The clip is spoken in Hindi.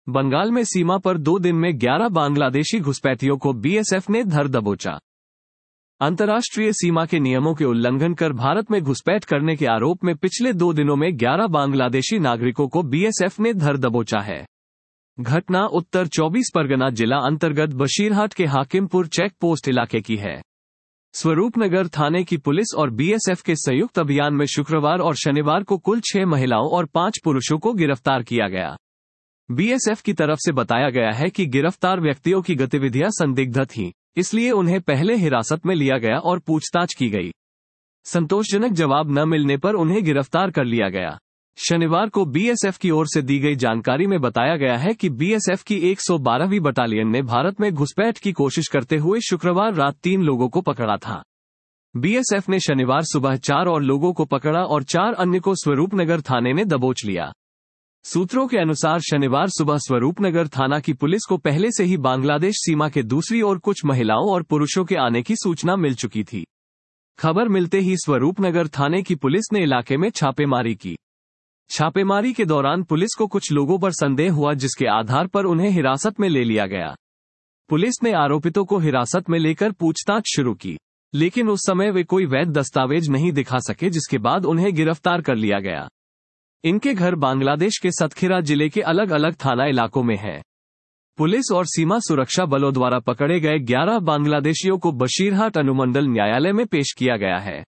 बंगाल में सीमा पर 2 दिन में 11 बांग्लादेशी घुसपैठियों को बीएसएफ ने धर दबोचा। अंतर्राष्ट्रीय सीमा के नियमों के उल्लंघन कर भारत में घुसपैठ करने के आरोप में पिछले 2 दिनों में 11 बांग्लादेशी नागरिकों को बीएसएफ ने धर दबोचा है। घटना उत्तर 24 परगना जिला अंतर्गत बशीरहाट के हाकिमपुर चेक पोस्ट इलाके की है। स्वरूपनगर थाने की पुलिस और बीएसएफ के संयुक्त अभियान में शुक्रवार और शनिवार को कुल 6 महिलाओं और 5 पुरुषों को गिरफ्तार किया गया। बीएसएफ की तरफ से बताया गया है कि गिरफ्तार व्यक्तियों की गतिविधियां संदिग्ध थीं, इसलिए उन्हें पहले हिरासत में लिया गया और पूछताछ की गई। संतोषजनक जवाब न मिलने पर उन्हें गिरफ्तार कर लिया गया। शनिवार को बीएसएफ की ओर से दी गई जानकारी में बताया गया है कि बीएसएफ की 112वीं बटालियन ने भारत में घुसपैठ की कोशिश करते हुए शुक्रवार रात 3 लोगों को पकड़ा था। बीएसएफ ने शनिवार सुबह 4 और लोगों को पकड़ा और 4 अन्य को स्वरूपनगर थाने ने दबोच लिया। सूत्रों के अनुसार शनिवार सुबह स्वरूपनगर थाना की पुलिस को पहले से ही बांग्लादेश सीमा के दूसरी ओर कुछ महिलाओं और पुरुषों के आने की सूचना मिल चुकी थी। खबर मिलते ही स्वरूपनगर थाने की पुलिस ने इलाके में छापेमारी की। छापेमारी के दौरान पुलिस को कुछ लोगों पर संदेह हुआ, जिसके आधार पर उन्हें हिरासत में ले लिया गया। पुलिस ने आरोपितों को हिरासत में लेकर पूछताछ शुरू की, लेकिन उस समय वे कोई वैध दस्तावेज नहीं दिखा सके, जिसके बाद उन्हें गिरफ्तार कर लिया गया। इनके घर बांग्लादेश के सतखीरा जिले के अलग अलग थाना इलाकों में हैं। पुलिस और सीमा सुरक्षा बलों द्वारा पकड़े गए 11 बांग्लादेशियों को बशीरहाट अनुमंडल न्यायालय में पेश किया गया है।